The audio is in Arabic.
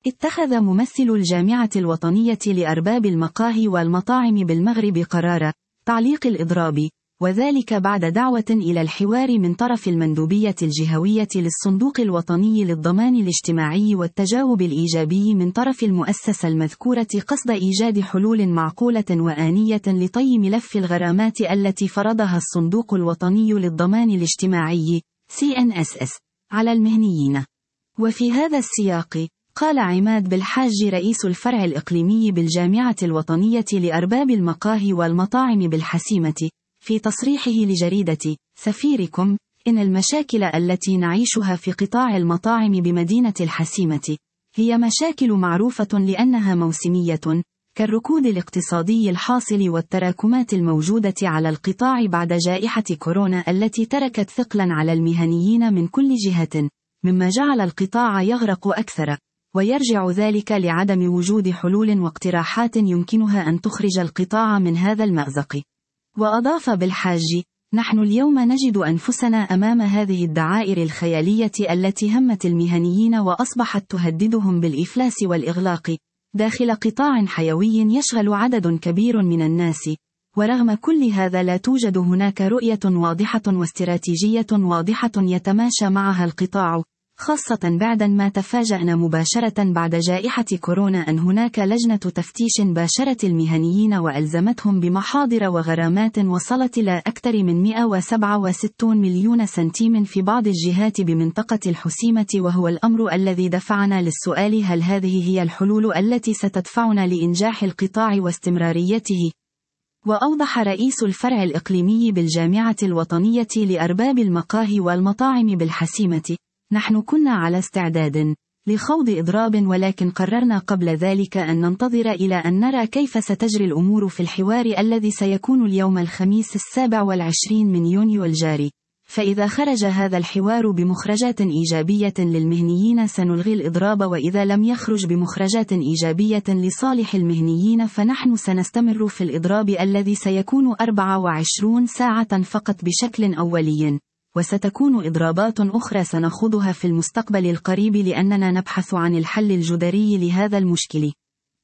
اتخذ ممثل الجامعة الوطنية لأرباب المقاهي والمطاعم بالمغرب قرار تعليق الإضراب، وذلك بعد دعوة إلى الحوار من طرف المندوبية الجهوية للصندوق الوطني للضمان الاجتماعي والتجاوب الإيجابي من طرف المؤسسة المذكورة قصد إيجاد حلول معقولة وآنية لطي ملف الغرامات التي فرضها الصندوق الوطني للضمان الاجتماعي CNSS على المهنيين. وفي هذا السياق قال عماد بالحاج رئيس الفرع الإقليمي بالجامعة الوطنية لأرباب المقاهي والمطاعم بالحسيمة في تصريحه لجريدة سفيركم إن المشاكل التي نعيشها في قطاع المطاعم بمدينة الحسيمة هي مشاكل معروفة لأنها موسمية، كالركود الاقتصادي الحاصل والتراكمات الموجودة على القطاع بعد جائحة كورونا التي تركت ثقلا على المهنيين من كل جهة، مما جعل القطاع يغرق أكثر، ويرجع ذلك لعدم وجود حلول واقتراحات يمكنها أن تخرج القطاع من هذا المأزق. وأضاف بالحاج: نحن اليوم نجد أنفسنا أمام هذه الدعائر الخيالية التي همت المهنيين وأصبحت تهددهم بالإفلاس والإغلاق داخل قطاع حيوي يشغل عدد كبير من الناس، ورغم كل هذا لا توجد هناك رؤية واضحة واستراتيجية واضحة يتماشى معها القطاع، خاصة بعدما تفاجأنا مباشرة بعد جائحة كورونا أن هناك لجنة تفتيش باشرت المهنيين وألزمتهم بمحاضر وغرامات وصلت إلى أكثر من 167 مليون سنتيم في بعض الجهات بمنطقة الحسيمة، وهو الأمر الذي دفعنا للسؤال: هل هذه هي الحلول التي ستدفعنا لإنجاح القطاع واستمراريته؟ وأوضح رئيس الفرع الإقليمي بالجامعة الوطنية لأرباب المقاهي والمطاعم بالحسيمة: نحن كنا على استعداد لخوض إضراب، ولكن قررنا قبل ذلك أن ننتظر إلى أن نرى كيف ستجري الأمور في الحوار الذي سيكون اليوم الخميس 27 من يونيو الجاري، فإذا خرج هذا الحوار بمخرجات إيجابية للمهنيين سنلغي الإضراب، وإذا لم يخرج بمخرجات إيجابية لصالح المهنيين فنحن سنستمر في الإضراب الذي سيكون 24 ساعة فقط بشكل أولي، وستكون إضرابات أخرى سنخوضها في المستقبل القريب لأننا نبحث عن الحل الجذري لهذا المشكل.